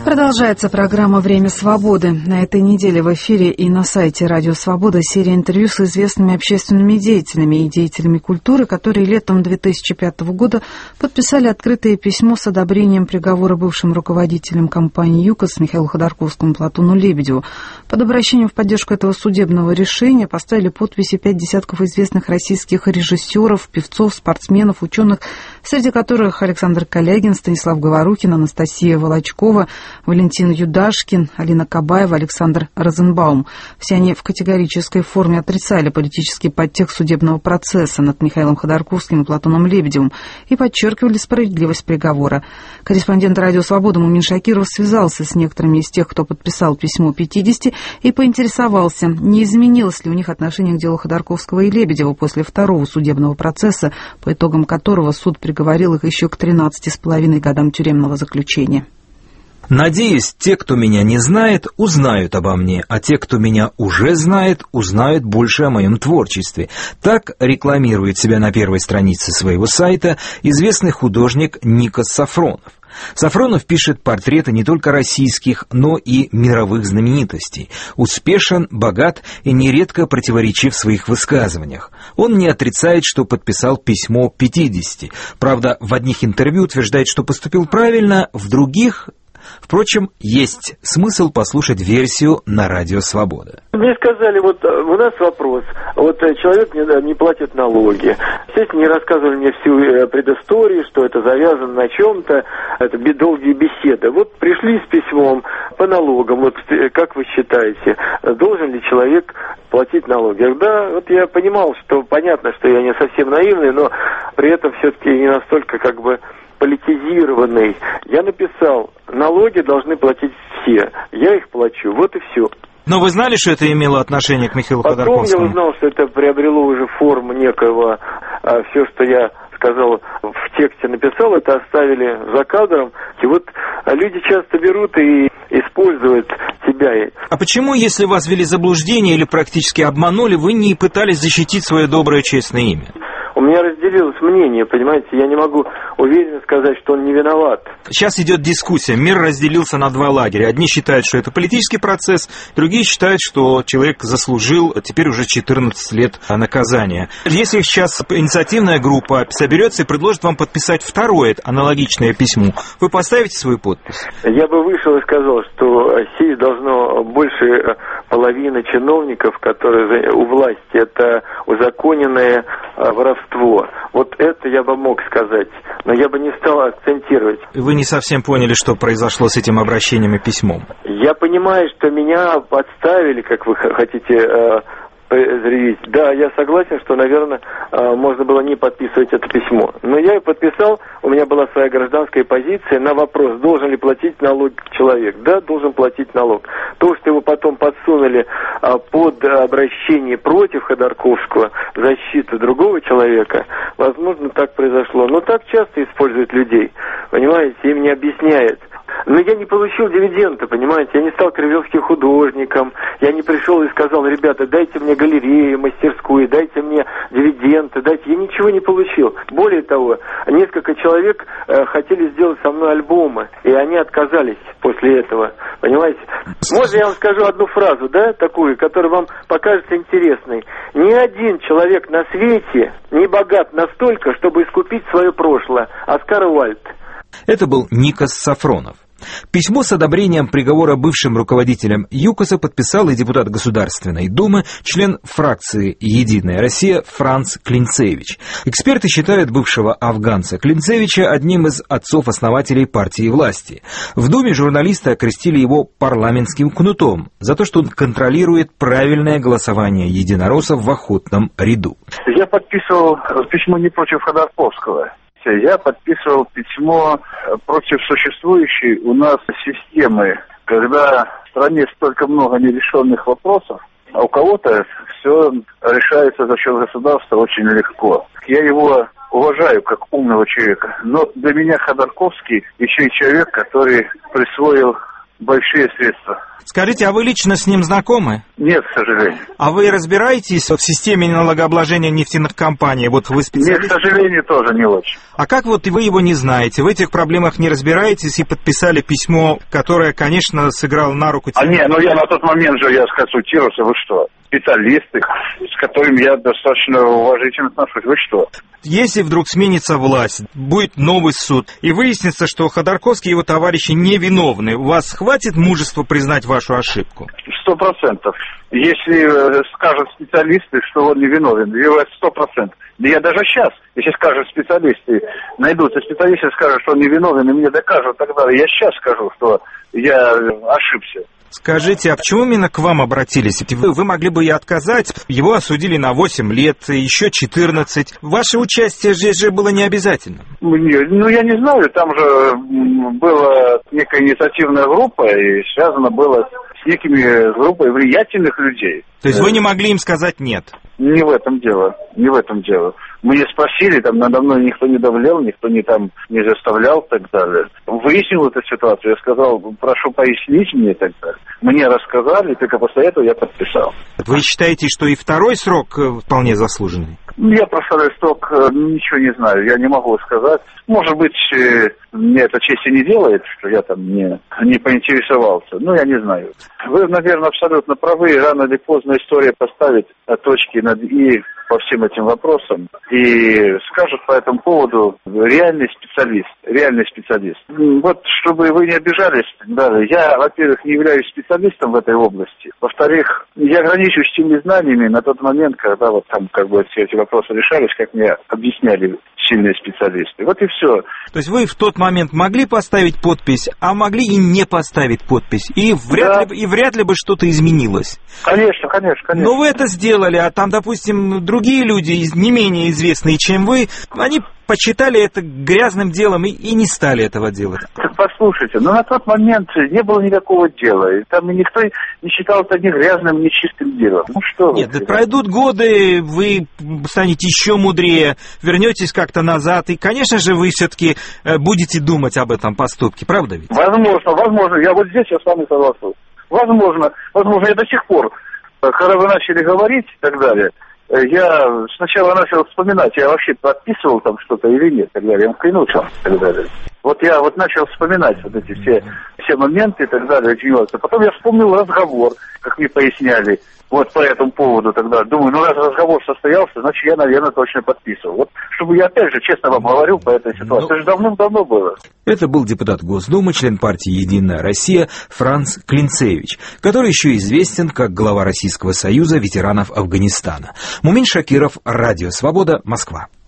Продолжается программа «Время свободы». На этой неделе в эфире и на сайте «Радио Свобода» серия интервью с известными общественными деятелями и деятелями культуры, которые летом 2005 года подписали открытое письмо с одобрением приговора бывшим руководителям компании «ЮКОС» Михаилу Ходорковскому и Платону Лебедеву. Под обращением в поддержку этого судебного решения поставили подписи 5 десятков известных российских режиссеров, певцов, спортсменов, ученых, среди которых Александр Калягин, Станислав Говорухин, Анастасия Волочкова, Валентин Юдашкин, Алина Кабаева, Александр Розенбаум. Все они в категорической форме отрицали политический подтекст судебного процесса над Михаилом Ходорковским и Платоном Лебедевым и подчеркивали справедливость приговора. Корреспондент «Радио Свобода» Мумин Шакиров связался с некоторыми из тех, кто подписал письмо 50, и поинтересовался, не изменилось ли у них отношение к делу Ходорковского и Лебедева после второго судебного процесса, по итогам которого суд приговорил их еще к 13,5 годам тюремного заключения. Надеюсь, те, кто меня не знает, узнают обо мне, а те, кто меня уже знает, узнают больше о моем творчестве. Так рекламирует себя на первой странице своего сайта известный художник Никос Сафронов. Сафронов пишет портреты не только российских, но и мировых знаменитостей. Успешен, богат и нередко противоречив в своих высказываниях. Он не отрицает, что подписал письмо 50. Правда, в одних интервью утверждает, что поступил правильно, в других... Впрочем, есть смысл послушать версию на Радио Свобода. Мне сказали, вот у нас вопрос, вот человек не платит налоги. Естественно, не рассказывали мне всю предысторию, что это завязано на чем-то, это долгие беседы. Вот пришли с письмом по налогам, вот как вы считаете, должен ли человек платить налоги? Да, вот я понимал, что понятно, что я не совсем наивный, но при этом все-таки не настолько как бы политизированный. Я написал, налоги должны платить все. Я их плачу. Вот и все. Но вы знали, что это имело отношение к Михаилу Ходорковскому? Потом я узнал, что это приобрело уже форму некого, все, что я сказал, в тексте написал, это оставили за кадром. И вот люди часто берут и используют тебя. А почему, если вас ввели в заблуждение или практически обманули, вы не пытались защитить свое доброе, честное имя? У меня разделилось мнение, понимаете, я не могу уверенно сказать, что он не виноват. Сейчас идет дискуссия, мир разделился на два лагеря. Одни считают, что это политический процесс, другие считают, что человек заслужил теперь уже 14 лет наказания. Если сейчас инициативная группа соберется и предложит вам подписать второе аналогичное письмо, вы поставите свою подпись? Я бы вышел и сказал, что здесь должно больше половины чиновников, которые у власти, это узаконенное воровство. Вот это я бы мог сказать, но я бы не стал акцентировать. Вы не совсем поняли, что произошло с этим обращением и письмом? Я понимаю, что меня подставили, как вы хотите заявить. Да, я согласен, что, наверное, можно было не подписывать это письмо. Но я и подписал, у меня была своя гражданская позиция на вопрос, должен ли платить налог человек. Да, должен платить налог. То, что его потом подсунули под обращение против Ходорковского в защиту другого человека, возможно, так произошло. Но так часто используют людей, понимаете, им не объясняют. Но я не получил дивиденды, понимаете, я не стал кремлевским художником, я не пришел и сказал, ребята, дайте мне галерею, мастерскую, дайте мне дивиденды, дайте, я ничего не получил. Более того, несколько человек хотели сделать со мной альбомы, и они отказались после этого, понимаете. Можно я вам скажу одну фразу, да, такую, которая вам покажется интересной. Ни один человек на свете не богат настолько, чтобы искупить свое прошлое. Оскар Уальд. Это был Никос Сафронов. Письмо с одобрением приговора бывшим руководителям ЮКОСа подписал и депутат Государственной Думы, член фракции «Единая Россия» Франц Клинцевич. Эксперты считают бывшего афганца Клинцевича одним из отцов-основателей партии власти. В Думе журналисты окрестили его парламентским кнутом за то, что он контролирует правильное голосование единороссов в охотном ряду. Я подписывал письмо не против Ходорковского. Я подписывал письмо против существующей у нас системы, когда в стране столько много нерешенных вопросов, а у кого-то все решается за счет государства очень легко. Я его уважаю как умного человека, но для меня Ходорковский еще и человек, который присвоил большие средства. Скажите, а вы лично с ним знакомы? Нет, к сожалению. А вы разбираетесь в системе налогообложения нефтяных компаний? Вот вы специалист? Нет, к сожалению, тоже не очень. А как вот вы его не знаете? В этих проблемах не разбираетесь и подписали письмо, которое, конечно, сыграло на руку... я на тот момент же, я консультировался, вы что? Специалисты, с которыми я достаточно уважительно отношусь. Вы что? Если вдруг сменится власть, будет новый суд, и выяснится, что Ходорковский и его товарищи невиновны, у вас хватит мужества признать вашу ошибку? 100%. Если скажут специалисты, что он невиновен, 100%. Да я даже сейчас, если скажут специалисты, найдутся специалисты, скажут, что он невиновен, и мне докажут тогда, я сейчас скажу, что я ошибся. Скажите, а почему именно к вам обратились? Вы могли бы и отказать. Его осудили на 8 лет, еще 14. Ваше участие здесь же было не обязательно. Я не знаю. Там же была некая инициативная группа, и связано было с некими группой влиятельных людей. То есть вы не могли им сказать «нет»? Не в этом дело. Мне спросили, там надо мной никто не давлял, никто не заставлял и так далее. Выяснил эту ситуацию, я сказал, прошу пояснить мне и так далее. Мне рассказали, только после этого я подписал. Вы считаете, что и второй срок вполне заслуженный? Я про второй срок ничего не знаю, я не могу сказать. Может быть, мне это чести не делает, что я там не поинтересовался. Я не знаю. Вы, наверное, абсолютно правы. Рано или поздно история поставит точки над «и» по всем этим вопросам и скажет по этому поводу реальный специалист. Вот, чтобы вы не обижались, я, во-первых, не являюсь специалистом в этой области. Во-вторых, я ограничиваюсь теми знаниями на тот момент, когда все эти вопросы решались, как мне объясняли сильные специалисты. Вот и все. То есть вы в тот момент могли поставить подпись, а могли и не поставить подпись, и вряд ли бы что-то изменилось. Конечно. Но вы это сделали, а там, допустим, другие люди, не менее известные, чем вы, они почитали это грязным делом и не стали этого делать. Послушайте, на тот момент не было никакого дела. И там никто не считал это ни грязным, ни чистым делом. Что Нет, пройдут годы, вы станете еще мудрее, вернетесь как-то назад, и, конечно же, вы все-таки будете думать об этом поступке, правда ведь? Возможно. Я вот здесь с вами соглашусь. Возможно, я до сих пор, когда вы начали говорить и так далее, я сначала начал вспоминать, я вообще подписывал там что-то или нет, и так далее, я клянусь вам, и так далее. Вот я начал вспоминать вот эти все моменты и так далее, очень важно. Потом я вспомнил разговор, как мне поясняли, вот по этому поводу тогда. Думаю, раз разговор состоялся, значит, я, наверное, точно подписывал. Вот, чтобы я, опять же, честно вам говорил по этой ситуации. Это же давным-давно было. Это был депутат Госдумы, член партии «Единая Россия» Франц Клинцевич, который еще известен как глава Российского союза ветеранов Афганистана. Мумин Шакиров, Радио Свобода, Москва.